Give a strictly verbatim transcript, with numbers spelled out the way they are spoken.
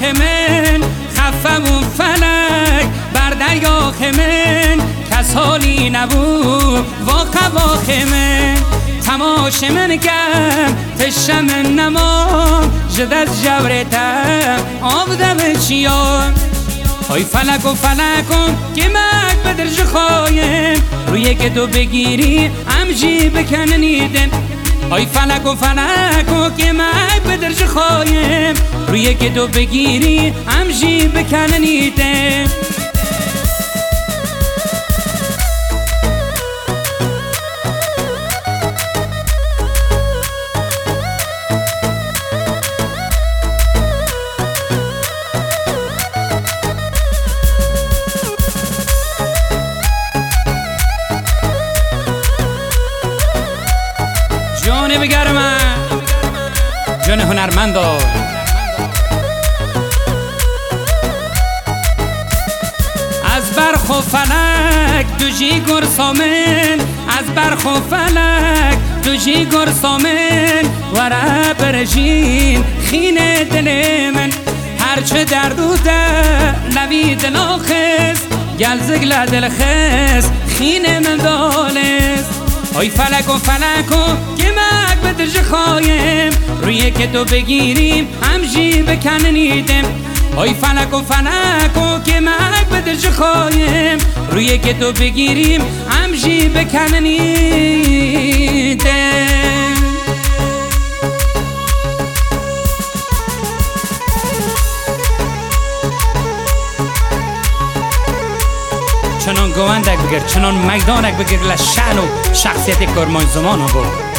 من خفه و فلک بر دریاخ من کسالی نبود واقع واخ من تماش من کرد تشم نما جد از جورتم آب دم چیان ای فلک و فلک که مک به درج خوایم روی که تو بگیری امجی بکننیدن ای فلک و فلک که مک به درج خوایم روی که تو بگیری امجی بکننیدن جان بگرم جان هنرمند از برخ و فلک دو جی گرسامن از برخ و فلک دو جی گرسامن ورا برجین خین دل من هرچه درد و در نوی دل آخز گل زگل دل خز خین من دالست ای فلک و فلک که مک به درج خوایم روی که تو بگیریم همجی بکننیدم ای فلک و فلک که مک به درج خوایم روی که تو بگیریم همجی بکننیدم چنان گوندک بگیر چنان میدانک بگیر لشن و شخصیت کرمان زمان ها بود